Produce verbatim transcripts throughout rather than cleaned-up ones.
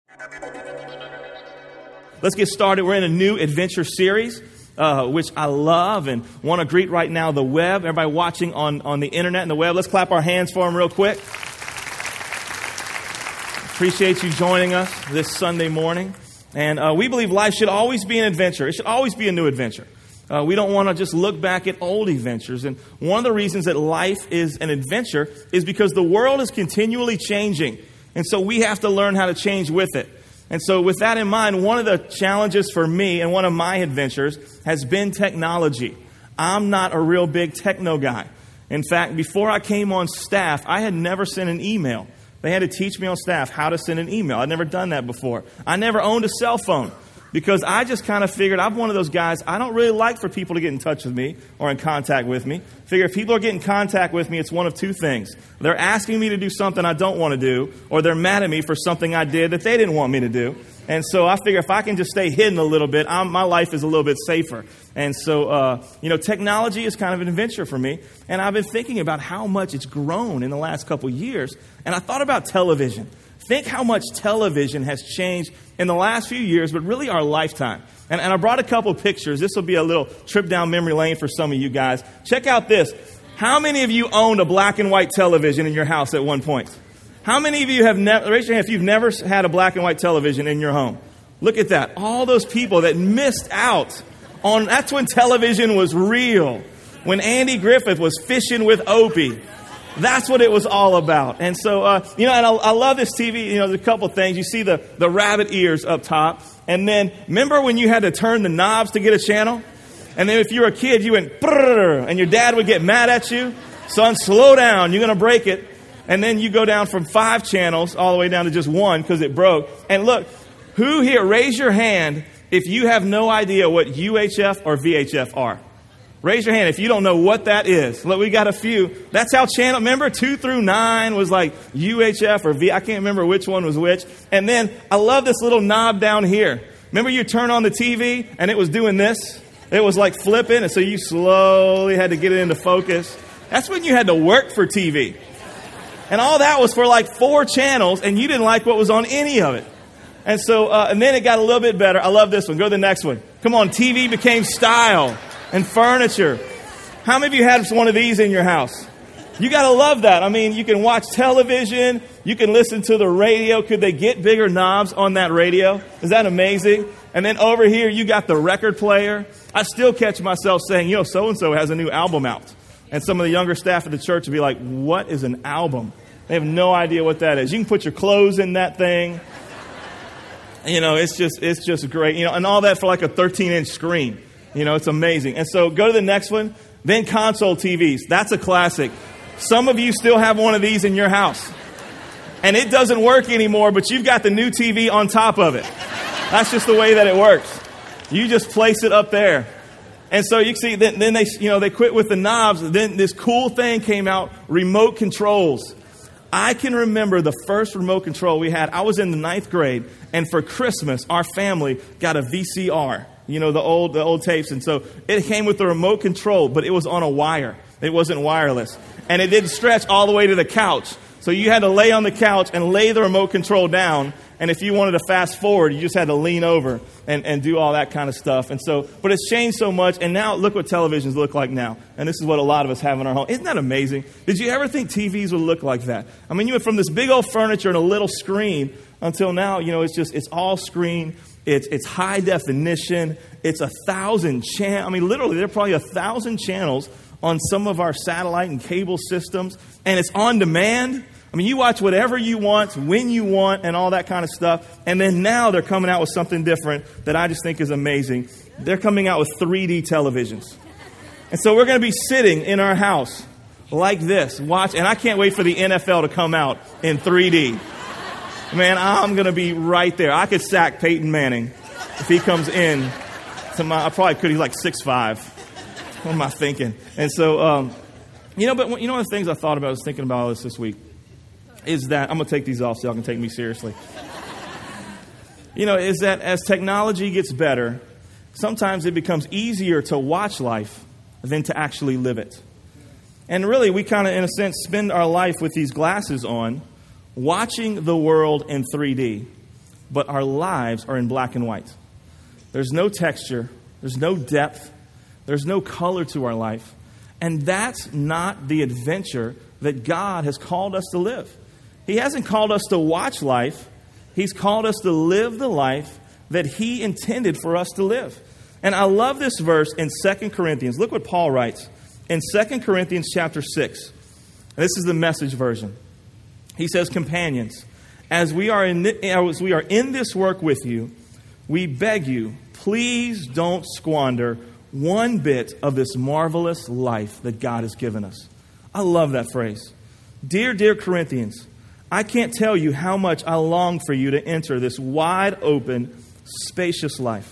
Let's get started. We're in a new adventure series, uh, which I love and want to greet right now the web. Everybody watching on, on the internet and the web, let's clap our hands for them real quick. Appreciate you joining us this Sunday morning. And uh, we believe life should always be an adventure. It should always be a new adventure. Uh, we don't want to just look back at old adventures. And one of the reasons that life is an adventure is because the world is continually changing. And so we have to learn how to change with it. And so with that in mind, one of the challenges for me and one of my adventures has been technology. I'm not a real big techno guy. In fact, before I came on staff, I had never sent an email. They had to teach me on staff how to send an email. I'd never done that before. I never owned a cell phone because I just kind of figured I'm one of those guys, I don't really like for people to get in touch with me or in contact with me. Figure if people are getting in contact with me, it's one of two things. They're asking me to do something I don't want to do, or they're mad at me for something I did that they didn't want me to do. And so I figure if I can just stay hidden a little bit, I'm, my life is a little bit safer. And so, uh, you know, technology is kind of an adventure for me. And I've been thinking about how much it's grown in the last couple years. And I thought about television. Think how much television has changed in the last few years, but really our lifetime. And, and I brought a couple pictures. This will be a little trip down memory lane for some of you guys. Check out this. How many of you owned a black and white television in your house at one point? How many of you have never, raise your hand if you've never had a black and white television in your home. Look at that. All those people that missed out on, that's when television was real. When Andy Griffith was fishing with Opie. That's what it was all about. And so, uh, you know, and I, I love this T V. You know, there's a couple things. You see the, the rabbit ears up top. And then, remember when you had to turn the knobs to get a channel? And then if you were a kid, you went, brrr, and your dad would get mad at you. Son, slow down. You're going to break it. And then you go down from five channels all the way down to just one because it broke. And look, who here, raise your hand if you have no idea what U H F or V H F are. Raise your hand if you don't know what that is. Look, we got a few. That's how channel, remember, two through nine was like U H F or V. I can't remember which one was which. And then I love this little knob down here. Remember you turn on the T V and it was doing this? It was like flipping. And so you slowly had to get it into focus. That's when you had to work for T V. And all that was for like four channels and you didn't like what was on any of it. And so, uh, and then it got a little bit better. I love this one. Go to the next one. Come on, T V became style. And furniture. How many of you had one of these in your house? You got to love that. I mean, you can watch television. You can listen to the radio. Could they get bigger knobs on that radio? Is that amazing? And then over here, you got the record player. I still catch myself saying, you know, so-and-so has a new album out. And some of the younger staff at the church would be like, what is an album? They have no idea what that is. You can put your clothes in that thing. You know, it's just, it's just great. You know, and all that for like a thirteen inch screen. You know, it's amazing. And so go to the next one. Then console T Vs. That's a classic. Some of you still have one of these in your house. And it doesn't work anymore, but you've got the new T V on top of it. That's just the way that it works. You just place it up there. And so you see, then, then they, you know, they quit with the knobs. Then this cool thing came out, remote controls. I can remember the first remote control we had. I was in the ninth grade, and for Christmas, our family got a V C R. You know, the old the old tapes. And so it came with the remote control, but it was on a wire. It wasn't wireless. And it didn't stretch all the way to the couch. So you had to lay on the couch and lay the remote control down. And if you wanted to fast forward, you just had to lean over and, and do all that kind of stuff. And so, but it's changed so much. And now look what televisions look like now. And this is what a lot of us have in our home. Isn't that amazing? Did you ever think T Vs would look like that? I mean, you went from this big old furniture and a little screen until now, you know, it's just, it's all screen. It's it's high definition. It's a thousand channels. I mean, literally, there are probably a thousand channels on some of our satellite and cable systems. And it's on demand. I mean, you watch whatever you want, when you want, and all that kind of stuff. And then now they're coming out with something different that I just think is amazing. They're coming out with three D televisions. And so we're going to be sitting in our house like this, watch. And I can't wait for the N F L to come out in three D. Man, I'm going to be right there. I could sack Peyton Manning if he comes in to my, I probably could. He's like six five. What am I thinking? And so, um, you know, but you know, one of the things I thought about, I was thinking about all this this week, is that, I'm going to take these off so y'all can take me seriously. You know, is that as technology gets better, sometimes it becomes easier to watch life than to actually live it. And really, we kind of, in a sense, spend our life with these glasses on, watching the world in three D. but our lives are in black and white. There's no texture. There's no depth. There's no color to our life. And that's not the adventure that God has called us to live. He hasn't called us to watch life. He's called us to live the life that He intended for us to live. And I love this verse in Second Corinthians. Look what Paul writes in Second Corinthians chapter six. This is the Message version. He says, "Companions, as we are in as we are in this work with you, we beg you, please don't squander one bit of this marvelous life that God has given us." I love that phrase. Dear, dear Corinthians, I can't tell you how much I long for you to enter this wide open, spacious life.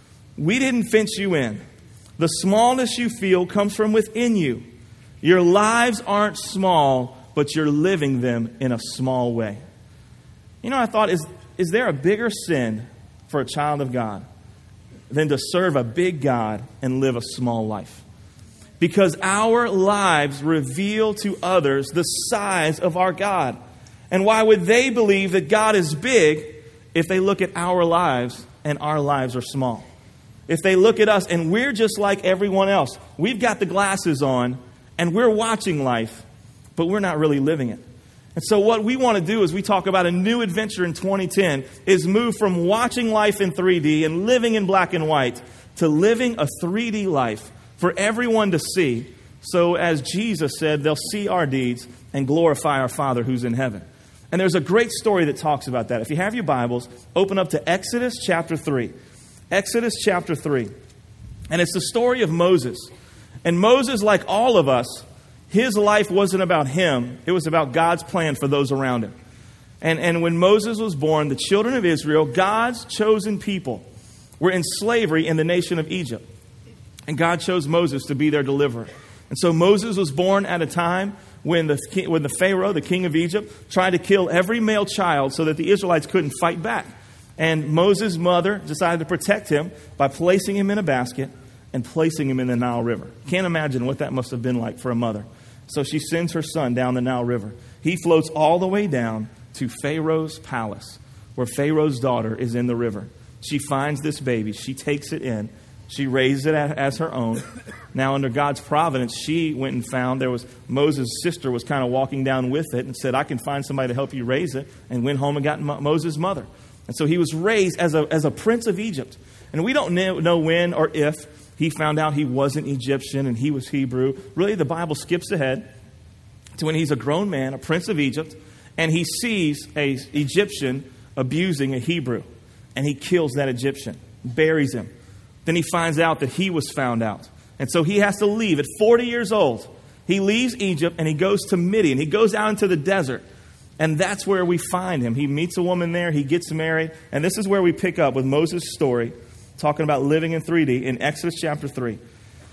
We didn't fence you in. The smallness you feel comes from within you. Your lives aren't small, but you're living them in a small way. You know, I thought, is, is there a bigger sin for a child of God than to serve a big God and live a small life? Because our lives reveal to others the size of our God. And why would they believe that God is big if they look at our lives and our lives are small? If they look at us and we're just like everyone else, we've got the glasses on and we're watching life, but we're not really living it. And so what we want to do as we talk about a new adventure in twenty ten is move from watching life in three D and living in black and white to living a three D life for everyone to see. So as Jesus said, they'll see our deeds and glorify our Father who's in heaven. And there's a great story that talks about that. If you have your Bibles, open up to Exodus chapter three. Exodus chapter three. And it's the story of Moses. And Moses, like all of us, his life wasn't about him. It was about God's plan for those around him. And, and when Moses was born, the children of Israel, God's chosen people, were in slavery in the nation of Egypt. And God chose Moses to be their deliverer. And so Moses was born at a time when the, when the Pharaoh, the king of Egypt, tried to kill every male child so that the Israelites couldn't fight back. And Moses' mother decided to protect him by placing him in a basket and placing him in the Nile River. Can't imagine what that must have been like for a mother. So she sends her son down the Nile River. He floats all the way down to Pharaoh's palace, where Pharaoh's daughter is in the river. She finds this baby. She takes it in. She raised it as her own. Now, under God's providence, she went and found there was Moses' sister was kind of walking down with it and said, "I can find somebody to help you raise it," and went home and got Mo- Moses' mother. And so he was raised as a, as a prince of Egypt. And we don't know when or if he found out he wasn't Egyptian and he was Hebrew. Really, the Bible skips ahead to when he's a grown man, a prince of Egypt, and he sees an Egyptian abusing a Hebrew. And he kills that Egyptian, buries him. Then he finds out that he was found out. And so he has to leave at forty years old. He leaves Egypt and he goes to Midian. He goes out into the desert. And that's where we find him. He meets a woman there. He gets married. And this is where we pick up with Moses' story, talking about living in three D in Exodus chapter three. It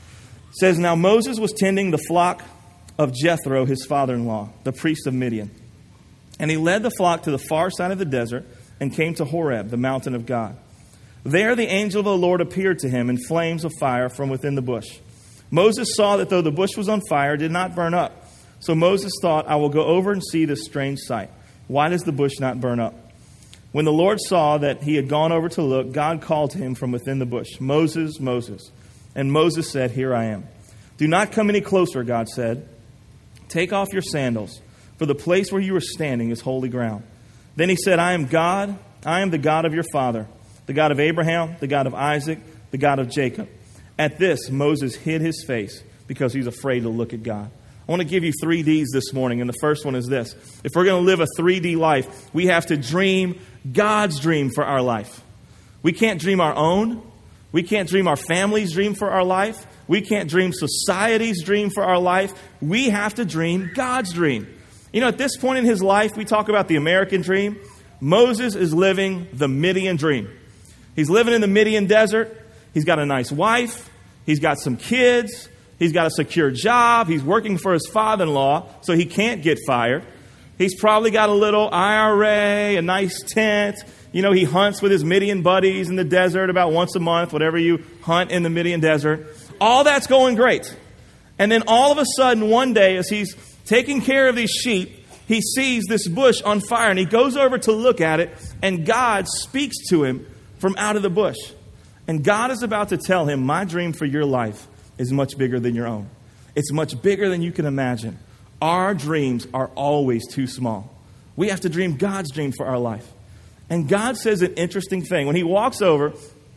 says, "Now Moses was tending the flock of Jethro, his father-in-law, the priest of Midian. And he led the flock to the far side of the desert and came to Horeb, the mountain of God. There the angel of the Lord appeared to him in flames of fire from within the bush. Moses saw that though the bush was on fire, it did not burn up. So Moses thought, I will go over and see this strange sight. Why does the bush not burn up? When the Lord saw that he had gone over to look, God called to him from within the bush, Moses, Moses. And Moses said, Here I am. Do not come any closer, God said. Take off your sandals, for the place where you are standing is holy ground. Then he said, I am God. I am the God of your father, the God of Abraham, the God of Isaac, the God of Jacob. At this, Moses hid his face because he was afraid to look at God. I want to give you three D's this morning, and the first one is this. If we're going to live a three D life, we have to dream God's dream for our life. We can't dream our own. We can't dream our family's dream for our life. We can't dream society's dream for our life. We have to dream God's dream. You know, at this point in his life, we talk about the American dream. Moses is living the Midian dream. He's living in the Midian desert. He's got a nice wife. He's got some kids. He's got a secure job. He's working for his father-in-law, so he can't get fired. He's probably got a little I R A, a nice tent. You know, he hunts with his Midian buddies in the desert about once a month, whatever you hunt in the Midian desert. All that's going great. And then all of a sudden, one day, as he's taking care of these sheep, he sees this bush on fire, and he goes over to look at it, and God speaks to him from out of the bush. And God is about to tell him, my dream for your life is much bigger than your own. It's much bigger than you can imagine. Our dreams are always too small. We have to dream God's dream for our life. And God says an interesting thing. When he walks over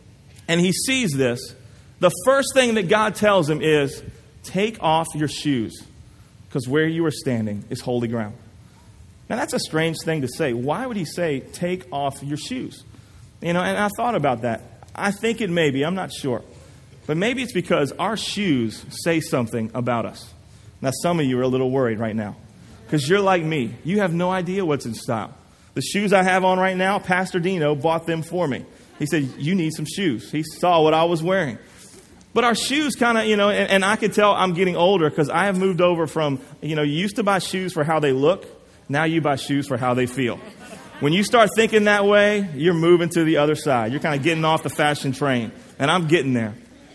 and he sees this, the first thing that God tells him is, take off your shoes, because where you are standing is holy ground. Now, that's a strange thing to say. Why would he say, take off your shoes? You know, and I thought about that. I think it may be. I'm not sure. But maybe it's because our shoes say something about us. Now, some of you are a little worried right now because you're like me. You have no idea what's in style. The shoes I have on right now, Pastor Dino bought them for me. He said, you need some shoes. He saw what I was wearing. But our shoes kind of, you know, and, and I could tell I'm getting older because I have moved over from, you know, you used to buy shoes for how they look. Now you buy shoes for how they feel. When you start thinking that way, you're moving to the other side. You're kind of getting off the fashion train. And I'm getting there.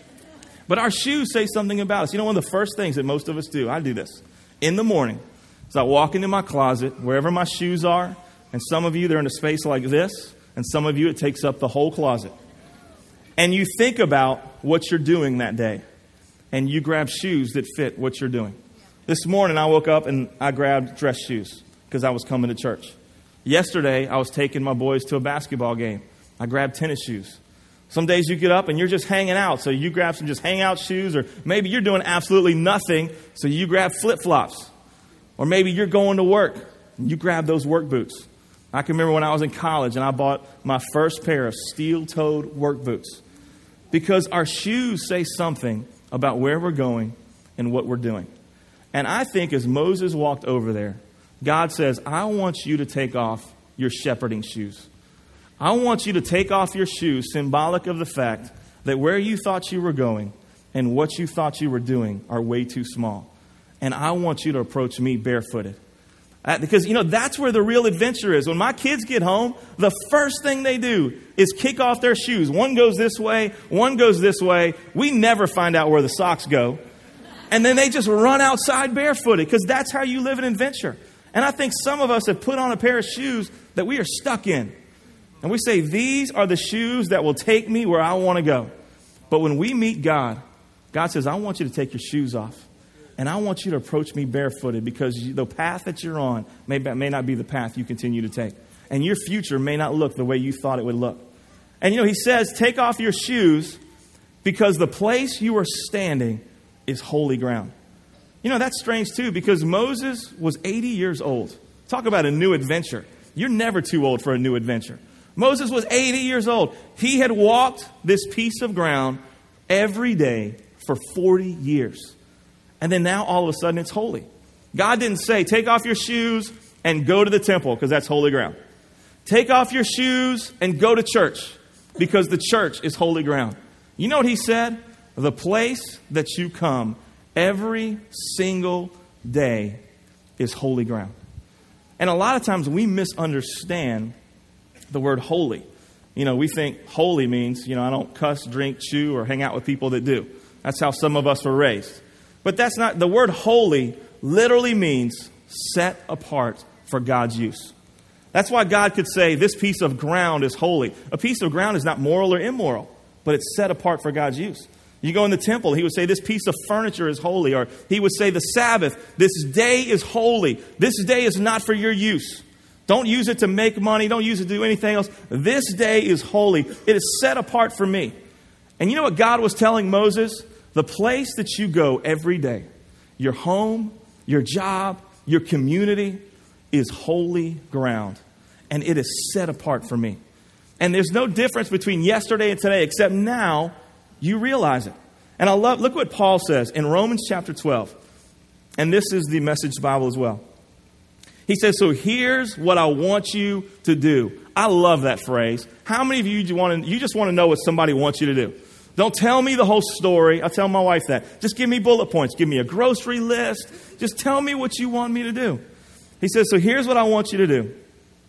But our shoes say something about us. You know, one of the first things that most of us do, I do this, in the morning, is I walk into my closet, wherever my shoes are, and some of you, they're in a space like this, and some of you, it takes up the whole closet. And you think about what you're doing that day, and you grab shoes that fit what you're doing. This morning, I woke up and I grabbed dress shoes because I was coming to church. Yesterday, I was taking my boys to a basketball game. I grabbed tennis shoes. Some days you get up and you're just hanging out, so you grab some just hangout shoes, or maybe you're doing absolutely nothing, so you grab flip-flops. Or maybe you're going to work and you grab those work boots. I can remember when I was in college and I bought my first pair of steel-toed work boots because our shoes say something about where we're going and what we're doing. And I think as Moses walked over there, God says, I want you to take off your shepherding shoes. I want you to take off your shoes, symbolic of the fact that where you thought you were going and what you thought you were doing are way too small. And I want you to approach me barefooted. Uh, because, you know, that's where the real adventure is. When my kids get home, the first thing they do is kick off their shoes. One goes this way, one goes this way. We never find out where the socks go. And then they just run outside barefooted because that's how you live an adventure. And I think some of us have put on a pair of shoes that we are stuck in. And we say, these are the shoes that will take me where I want to go. But when we meet God, God says, I want you to take your shoes off. And I want you to approach me barefooted because the path that you're on may, may not be the path you continue to take. And your future may not look the way you thought it would look. And, you know, he says, take off your shoes because the place you are standing is holy ground. You know, that's strange, too, because Moses was eighty years old. Talk about a new adventure. You're never too old for a new adventure. Moses was eighty years old. He had walked this piece of ground every day for forty years. And then now all of a sudden it's holy. God didn't say, take off your shoes and go to the temple because that's holy ground. Take off your shoes and go to church because the church is holy ground. You know what he said? The place that you come every single day is holy ground. And a lot of times we misunderstand the word holy. You know, we think holy means, you know, I don't cuss, drink, chew, or hang out with people that do. That's how some of us were raised. But that's not, the word holy literally means set apart for God's use. That's why God could say this piece of ground is holy. A piece of ground is not moral or immoral, but it's set apart for God's use. You go in the temple, he would say this piece of furniture is holy, or he would say the Sabbath, this day is holy. This day is not for your use. Don't use it to make money. Don't use it to do anything else. This day is holy. It is set apart for me. And you know what God was telling Moses? The place that you go every day, your home, your job, your community, is holy ground. And it is set apart for me. And there's no difference between yesterday and today, except now you realize it. And I love, look what Paul says in Romans chapter twelve. And this is the Message Bible as well. He says, so here's what I want you to do. I love that phrase. How many of you want to, you just want to know what somebody wants you to do? Don't tell me the whole story. I'll tell my wife that. Just give me bullet points. Give me a grocery list. Just tell me what you want me to do. He says, so here's what I want you to do.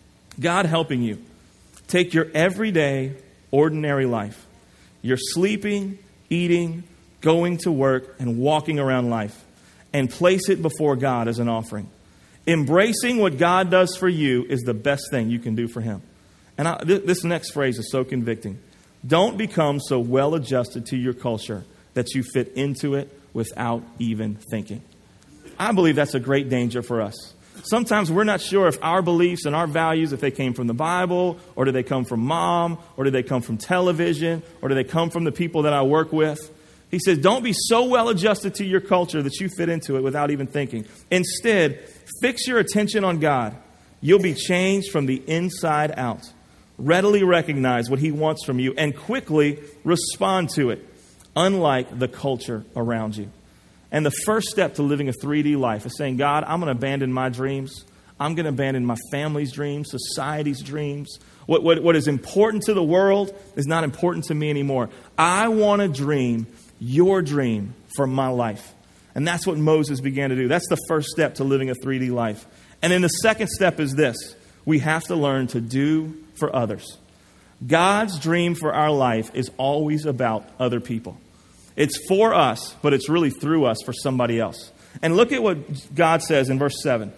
God helping you. Take your everyday, ordinary life. You're sleeping, eating, going to work, and walking around life. And place it before God as an offering. Embracing what God does for you is the best thing you can do for him. And I, th- this next phrase is so convicting. Don't become so well adjusted to your culture that you fit into it without even thinking. I believe that's a great danger for us. Sometimes we're not sure if our beliefs and our values, if they came from the Bible, or do they come from mom, or do they come from television, or do they come from the people that I work with? He says, don't be so well adjusted to your culture that you fit into it without even thinking. Instead, fix your attention on God. You'll be changed from the inside out. Readily recognize what he wants from you and quickly respond to it, unlike the culture around you. And the first step to living a three D life is saying, God, I'm going to abandon my dreams. I'm going to abandon my family's dreams, society's dreams. What, what, what is important to the world is not important to me anymore. I want to dream your dream for my life. And that's what Moses began to do. That's the first step to living a three D life. And then the second step is this. We have to learn to do for others. God's dream for our life is always about other people. It's for us, but it's really through us for somebody else. And look at what God says in verse seven.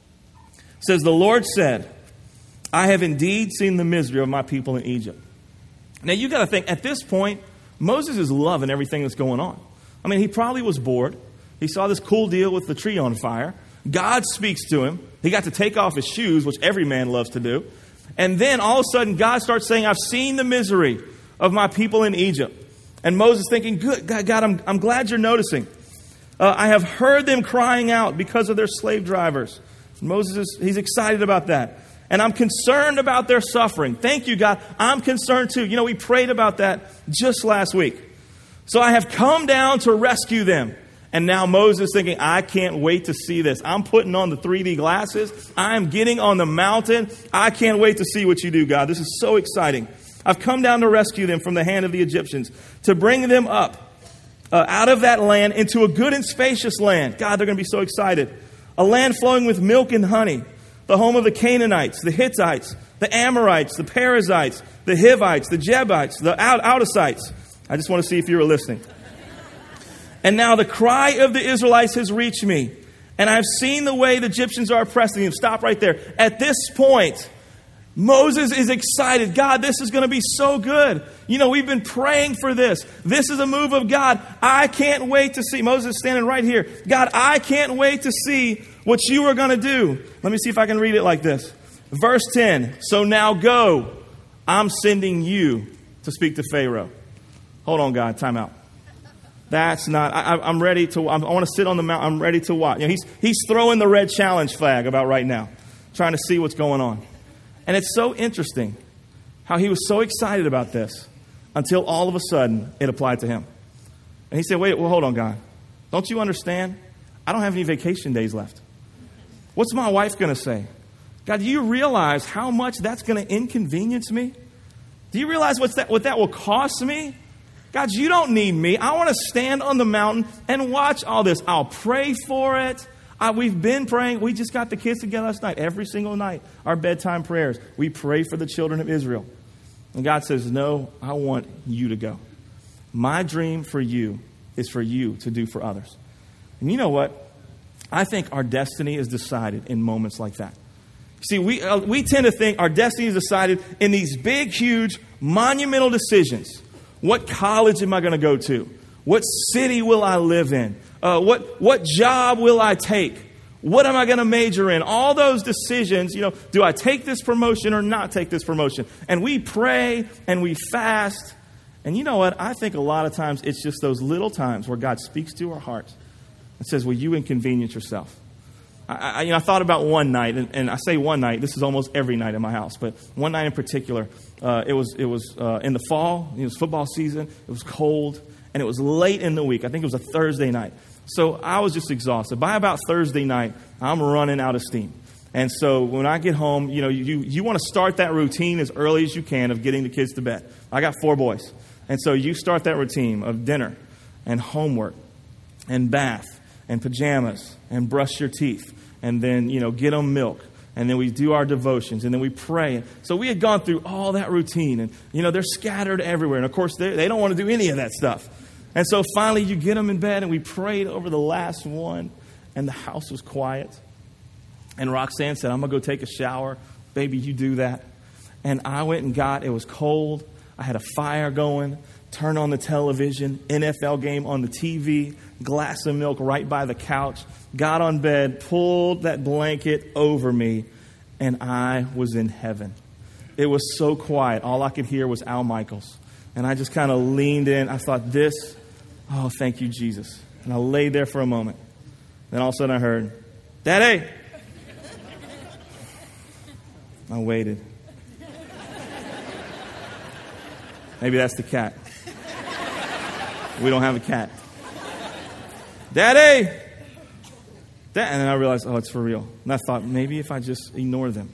It says, the Lord said, I have indeed seen the misery of my people in Egypt. Now you got to think, at this point, Moses is loving everything that's going on. I mean, he probably was bored. He saw this cool deal with the tree on fire. God speaks to him. He got to take off his shoes, which every man loves to do. And then all of a sudden, God starts saying, I've seen the misery of my people in Egypt. And Moses thinking, good, God, God I'm, I'm glad you're noticing. Uh, I have heard them crying out because of their slave drivers. Moses, is, he's excited about that. And I'm concerned about their suffering. Thank you, God. I'm concerned too. You know, we prayed about that just last week. So I have come down to rescue them. And now Moses thinking, I can't wait to see this. I'm putting on the three D glasses. I'm getting on the mountain. I can't wait to see what you do, God. This is so exciting. I've come down to rescue them from the hand of the Egyptians, to bring them up uh, out of that land into a good and spacious land. God, they're going to be so excited. A land flowing with milk and honey, the home of the Canaanites, the Hittites, the Amorites, the Perizzites, the Hivites, the Jebusites, the Out- Outasites. I just want to see if you were listening. And now the cry of the Israelites has reached me, and I've seen the way the Egyptians are oppressing them. Stop right there. At this point, Moses is excited. God, this is going to be so good. You know, we've been praying for this. This is a move of God. I can't wait to see. Moses is standing right here. God, I can't wait to see what you are going to do. Let me see if I can read it like this. Verse ten. So now go. I'm sending you to speak to Pharaoh. Hold on, God. Time out. That's not, I, I'm ready to, I want to sit on the mountain. I'm ready to watch. You know, he's, he's throwing the red challenge flag about right now, trying to see what's going on. And it's so interesting how he was so excited about this until all of a sudden it applied to him. And he said, wait, well, hold on, God. Don't you understand? I don't have any vacation days left. What's my wife going to say? God, do you realize how much that's going to inconvenience me? Do you realize what's that, what that will cost me? God, you don't need me. I want to stand on the mountain and watch all this. I'll pray for it. I, we've been praying. We just got the kids together last night. Every single night, our bedtime prayers. We pray for the children of Israel. And God says, no, I want you to go. My dream for you is for you to do for others. And you know what? I think our destiny is decided in moments like that. See, we, uh, we tend to think our destiny is decided in these big, huge, monumental decisions. What college am I going to go to? What city will I live in? Uh, what what job will I take? What am I going to major in? All those decisions, you know, do I take this promotion or not take this promotion? And we pray and we fast. And you know what? I think a lot of times it's just those little times where God speaks to our hearts and says, will you inconvenience yourself? I, I, you know, I thought about one night, and, and I say one night, this is almost every night in my house, but one night in particular, uh, it was it was uh, in the fall, it was football season, it was cold, and it was late in the week. I think it was a Thursday night. So I was just exhausted. By about Thursday night, I'm running out of steam. And so when I get home, you know, you, you want to start that routine as early as you can of getting the kids to bed. I got four boys. And so you start that routine of dinner and homework and bath and pajamas and brush your teeth. And then, you know, get them milk. And then we do our devotions. And then we pray. So we had gone through all that routine. And, you know, they're scattered everywhere. And, of course, they don't want to do any of that stuff. And so finally you get them in bed. And we prayed over the last one. And the house was quiet. And Roxanne said, I'm going to go take a shower. Baby, you do that. And I went and got, it was cold. I had a fire going, turned on the television, N F L game on the T V, glass of milk right by the couch, got on bed, pulled that blanket over me, and I was in heaven. It was so quiet. All I could hear was Al Michaels. And I just kind of leaned in. I thought, this, oh, thank you, Jesus. And I laid there for a moment. Then all of a sudden I heard, Daddy! I waited. Maybe that's the cat. We don't have a cat. Daddy! Dad. And then I realized, oh, it's for real. And I thought, maybe if I just ignore them.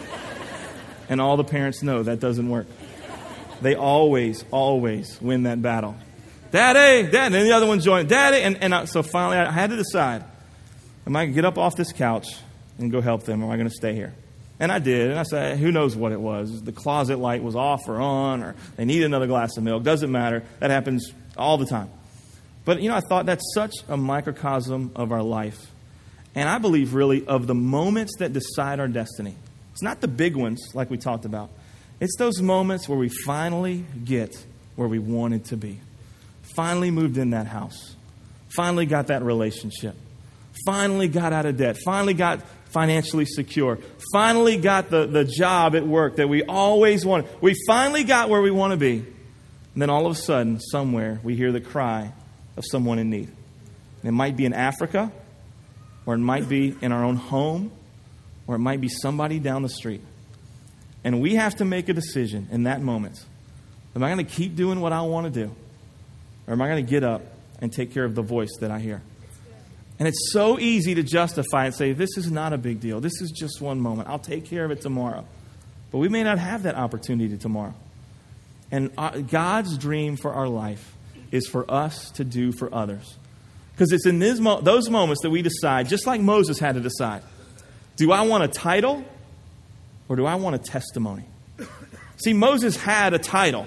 And all the parents know that doesn't work. They always, always win that battle. Daddy! Dad! And then the other one joined. Daddy! And, and I, so finally I had to decide, am I going to get up off this couch and go help them, or am I going to stay here? And I did. And I said, who knows what it was. The closet light was off or on, or they need another glass of milk. Doesn't matter. That happens all the time. But, you know, I thought that's such a microcosm of our life. And I believe, really, of the moments that decide our destiny. It's not the big ones like we talked about. It's those moments where we finally get where we wanted to be. Finally moved in that house. Finally got that relationship. Finally got out of debt. Finally got financially secure. Finally got the, the job at work that we always wanted. We finally got where we want to be. And then all of a sudden, somewhere, we hear the cry of someone in need. And it might be in Africa, or it might be in our own home, or it might be somebody down the street. And we have to make a decision in that moment. Am I going to keep doing what I want to do? Or am I going to get up and take care of the voice that I hear? And it's so easy to justify and say, this is not a big deal. This is just one moment. I'll take care of it tomorrow. But we may not have that opportunity tomorrow. And God's dream for our life is for us to do for others. Because it's in this mo- those moments that we decide, just like Moses had to decide, do I want a title or do I want a testimony? See, Moses had a title.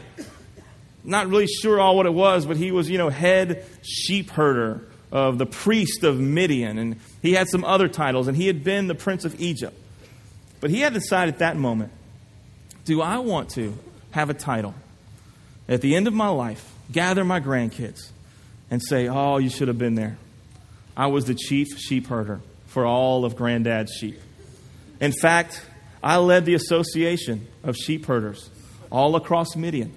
Not really sure all what it was, but he was, you know, head sheep herder of the priest of Midian, and he had some other titles, and he had been the prince of Egypt. But he had to decide at that moment, do I want to have a title at the end of my life, gather my grandkids, and say, oh, you should have been there. I was the chief sheep herder for all of Granddad's sheep. In fact, I led the association of sheep herders all across Midian.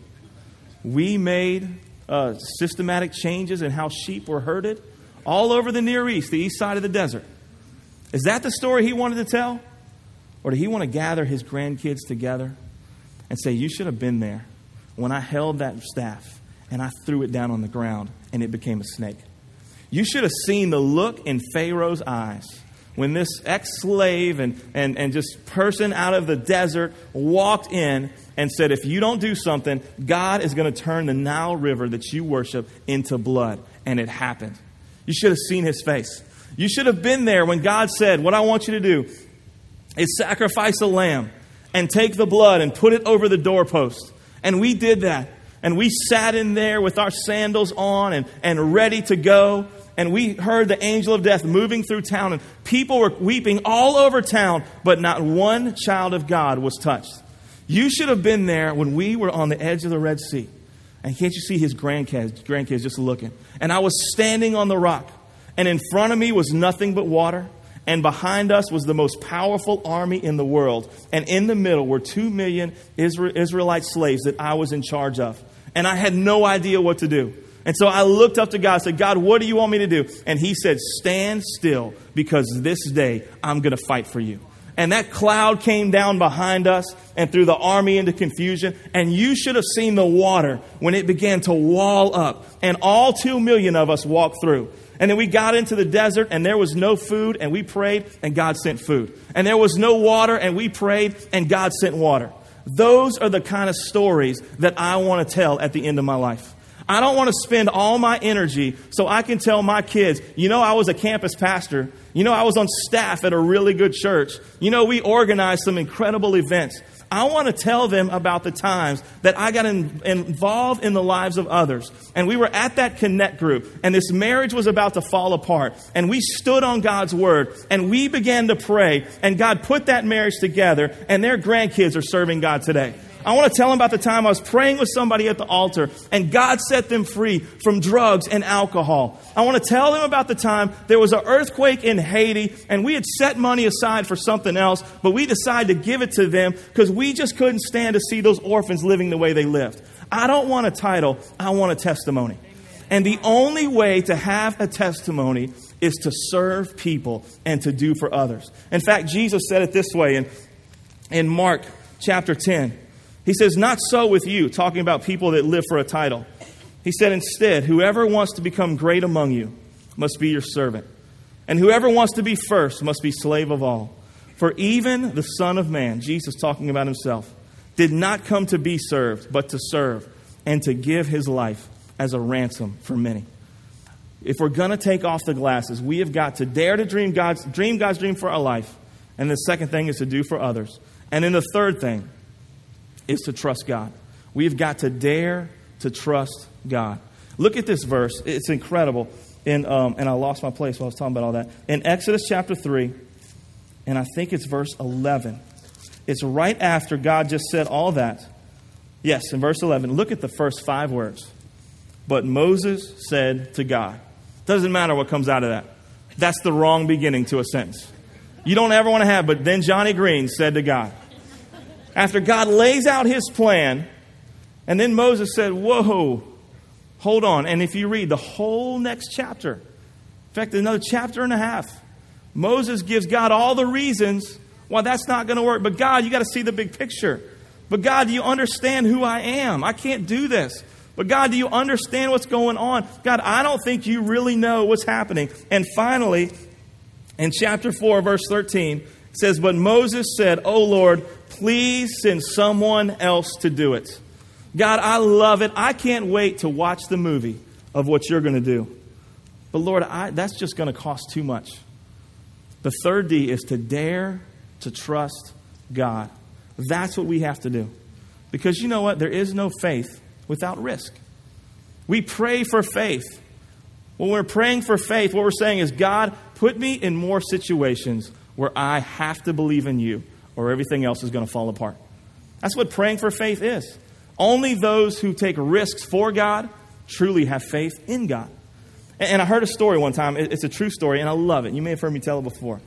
We made uh, systematic changes in how sheep were herded all over the Near East, the east side of the desert. Is that the story he wanted to tell? Or did he want to gather his grandkids together and say, you should have been there when I held that staff and I threw it down on the ground and it became a snake? You should have seen the look in Pharaoh's eyes when this ex-slave and, and, and just person out of the desert walked in and said, if you don't do something, God is going to turn the Nile River that you worship into blood. And it happened. You should have seen his face. You should have been there when God said, what I want you to do is sacrifice a lamb and take the blood and put it over the doorpost. And we did that. And we sat in there with our sandals on and, and ready to go. And we heard the angel of death moving through town. And people were weeping all over town. But not one child of God was touched. You should have been there when we were on the edge of the Red Sea. And can't you see his grandkids, grandkids just looking? And I was standing on the rock. And in front of me was nothing but water. And behind us was the most powerful army in the world. And in the middle were two million Israelite slaves that I was in charge of. And I had no idea what to do. And so I looked up to God and said, God, what do you want me to do? And he said, stand still, because this day I'm going to fight for you. And that cloud came down behind us and threw the army into confusion. And you should have seen the water when it began to wall up. And all two million of us walked through. And then we got into the desert and there was no food, and we prayed and God sent food. And there was no water and we prayed and God sent water. Those are the kind of stories that I want to tell at the end of my life. I don't want to spend all my energy so I can tell my kids, you know, I was a campus pastor. You know, I was on staff at a really good church. You know, we organized some incredible events. I want to tell them about the times that I got in, involved in the lives of others. And we were at that connect group, and this marriage was about to fall apart. And we stood on God's word, and we began to pray, and God put that marriage together, and their grandkids are serving God today. I want to tell them about the time I was praying with somebody at the altar and God set them free from drugs and alcohol. I want to tell them about the time there was an earthquake in Haiti and we had set money aside for something else, but we decided to give it to them because we just couldn't stand to see those orphans living the way they lived. I don't want a title. I want a testimony. And the only way to have a testimony is to serve people and to do for others. In fact, Jesus said it this way in, in Mark chapter ten. He says, not so with you, talking about people that live for a title. He said, instead, whoever wants to become great among you must be your servant. And whoever wants to be first must be slave of all. For even the Son of Man, Jesus talking about himself, did not come to be served, but to serve and to give his life as a ransom for many. If we're going to take off the glasses, we have got to dare to dream God's, dream God's dream for our life. And the second thing is to do for others. And then the third thing is to trust God. We've got to dare to trust God. Look at this verse. It's incredible. In, um, and I lost my place while I was talking about all that. In Exodus chapter three, and I think it's verse eleven. It's right after God just said all that. Yes, in verse eleven. Look at the first five words. But Moses said to God. Doesn't matter what comes out of that. That's the wrong beginning to a sentence. You don't ever want to have, but then Johnny Green said to God. After God lays out his plan, and then Moses said, whoa, hold on. And if you read the whole next chapter, in fact, another chapter and a half, Moses gives God all the reasons why that's not going to work. But God, you got to see the big picture. But God, do you understand who I am? I can't do this. But God, do you understand what's going on? God, I don't think you really know what's happening. And finally, in chapter four, verse thirteen, it says, but Moses said, oh Lord, please send someone else to do it. God, I love it. I can't wait to watch the movie of what you're going to do. But Lord, I, that's just going to cost too much. The third D is to dare to trust God. That's what we have to do. Because you know what? There is no faith without risk. We pray for faith. When we're praying for faith, what we're saying is, God, put me in more situations where I have to believe in you or everything else is going to fall apart. That's what praying for faith is. Only those who take risks for God truly have faith in God. And I heard a story one time. It's a true story, and I love it. You may have heard me tell it before.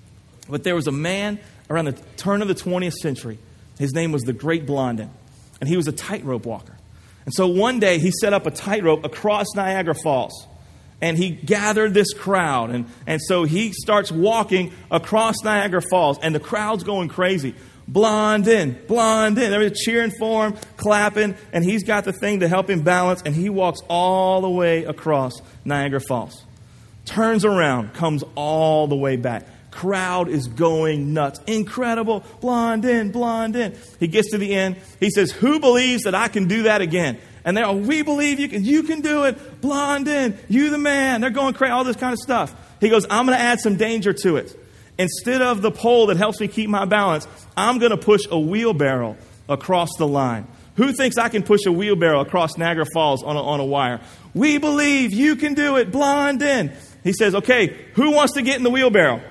But there was a man around the turn of the twentieth century. His name was the Great Blondin, and he was a tightrope walker. And so one day he set up a tightrope across Niagara Falls. And he gathered this crowd. And, and so he starts walking across Niagara Falls. And the crowd's going crazy. Blondin, Blondin. They're cheering for him, clapping. And he's got the thing to help him balance. And he walks all the way across Niagara Falls. Turns around, comes all the way back. Crowd is going nuts. Incredible. Blondin, Blondin. He gets to the end. He says, who believes that I can do that again? And they're, oh, we believe you can, you can do it. Blondin, you the man. They're going crazy, all this kind of stuff. He goes, I'm going to add some danger to it. Instead of the pole that helps me keep my balance, I'm going to push a wheelbarrow across the line. Who thinks I can push a wheelbarrow across Niagara Falls on a, on a wire? We believe you can do it. Blondin. He says, okay, who wants to get in the wheelbarrow?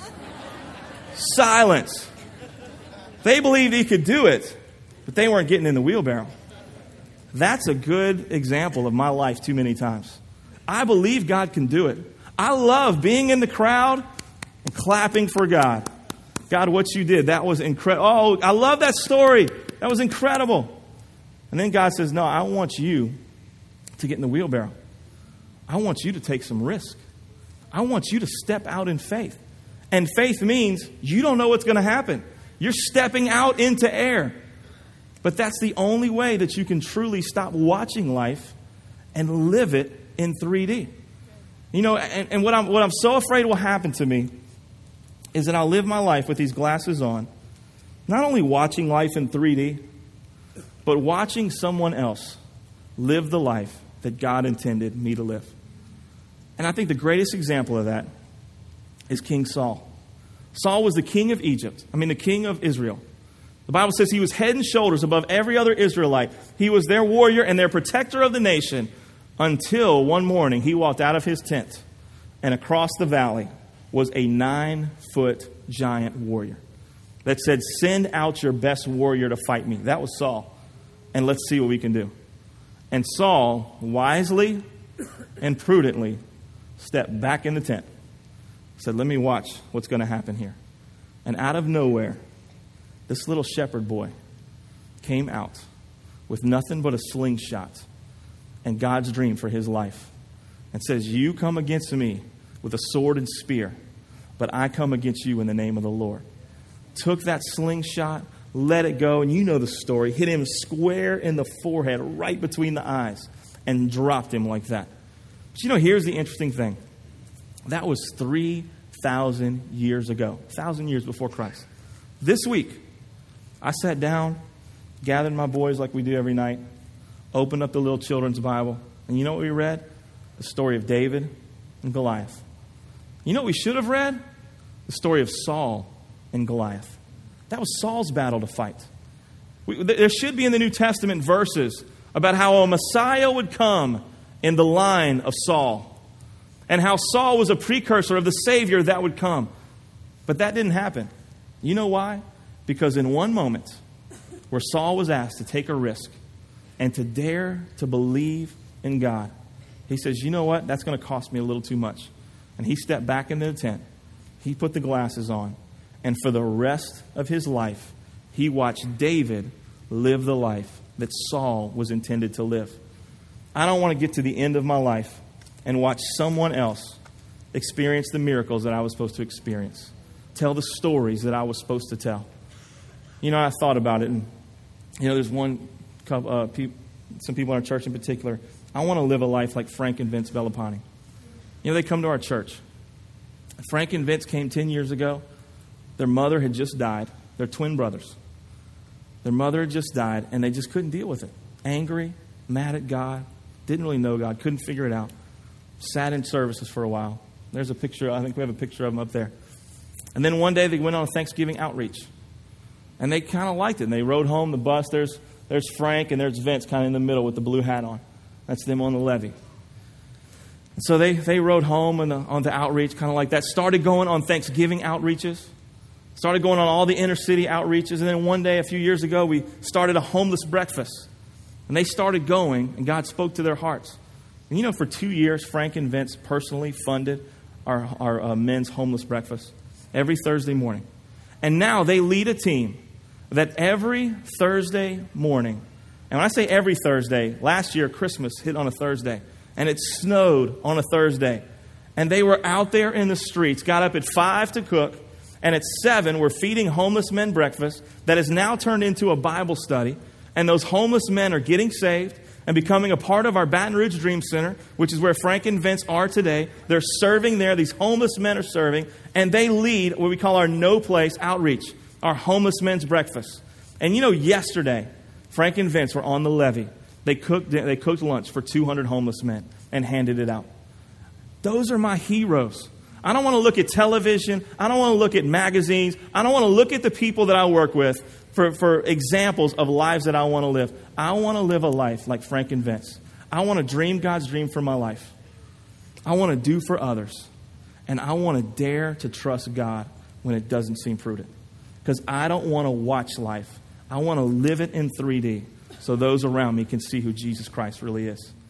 Silence. They believed he could do it, but they weren't getting in the wheelbarrow. That's a good example of my life too many times. I believe God can do it. I love being in the crowd and clapping for God. God, what you did, that was incredible. Oh, I love that story. That was incredible. And then God says, no, I want you to get in the wheelbarrow. I want you to take some risk. I want you to step out in faith. And faith means you don't know what's going to happen. You're stepping out into air. But that's the only way that you can truly stop watching life and live it in three D. You know, and, and what I'm what I'm so afraid will happen to me is that I'll live my life with these glasses on, not only watching life in three D, but watching someone else live the life that God intended me to live. And I think the greatest example of that is King Saul. Saul was the king of Egypt. I mean, the king of Israel. The Bible says he was head and shoulders above every other Israelite. He was their warrior and their protector of the nation until one morning he walked out of his tent and across the valley was a nine-foot giant warrior that said, "Send out your best warrior to fight me." That was Saul. And let's see what we can do. And Saul wisely and prudently stepped back in the tent. Said, "Let me watch what's going to happen here." And out of nowhere, this little shepherd boy came out with nothing but a slingshot and God's dream for his life. And says, "You come against me with a sword and spear, but I come against you in the name of the Lord." Took that slingshot, let it go, and you know the story. Hit him square in the forehead, right between the eyes, and dropped him like that. But you know, here's the interesting thing. That was three thousand years ago, one thousand years before Christ. This week, I sat down, gathered my boys like we do every night, opened up the little children's Bible, and you know what we read? The story of David and Goliath. You know what we should have read? The story of Saul and Goliath. That was Saul's battle to fight. We, there should be in the New Testament verses about how a Messiah would come in the line of Saul, and how Saul was a precursor of the Savior that would come. But that didn't happen. You know why? Because in one moment where Saul was asked to take a risk and to dare to believe in God, he says, "You know what? That's going to cost me a little too much." And he stepped back into the tent. He put the glasses on. And for the rest of his life, he watched David live the life that Saul was intended to live. I don't want to get to the end of my life and watch someone else experience the miracles that I was supposed to experience, tell the stories that I was supposed to tell. You know, I thought about it, and, you know, there's one couple, uh, pe- some people in our church in particular. I want to live a life like Frank and Vince Bellapani. You know, they come to our church. Frank and Vince came ten years ago. Their mother had just died. They're twin brothers. Their mother had just died, and they just couldn't deal with it. Angry, mad at God, didn't really know God, couldn't figure it out. Sat in services for a while. There's a picture, I think we have a picture of them up there. And then one day they went on a Thanksgiving outreach. And they kind of liked it. And they rode home the bus. There's, there's Frank and there's Vince kind of in the middle with the blue hat on. That's them on the levee. And so they, they rode home on the, on the outreach, kind of like that. Started going on Thanksgiving outreaches. Started going on all the inner city outreaches. And then one day, a few years ago, we started a homeless breakfast. And they started going, and God spoke to their hearts. And you know, for two years, Frank and Vince personally funded our, our uh, men's homeless breakfast every Thursday morning. And now they lead a team that every Thursday morning, and when I say every Thursday, last year Christmas hit on a Thursday, and it snowed on a Thursday. And they were out there in the streets, got up at five to cook, and at seven we're feeding homeless men breakfast that has now turned into a Bible study. And those homeless men are getting saved and becoming a part of our Baton Rouge Dream Center, which is where Frank and Vince are today. They're serving there. These homeless men are serving. And they lead what we call our No Place outreach, our homeless men's breakfast. And you know, yesterday, Frank and Vince were on the levee. They cooked, they cooked lunch for two hundred homeless men and handed it out. Those are my heroes. I don't want to look at television. I don't want to look at magazines. I don't want to look at the people that I work with for, for examples of lives that I want to live. I want to live a life like Frank and Vince. I want to dream God's dream for my life. I want to do for others. And I want to dare to trust God when it doesn't seem prudent. Because I don't want to watch life. I want to live it in three D so those around me can see who Jesus Christ really is.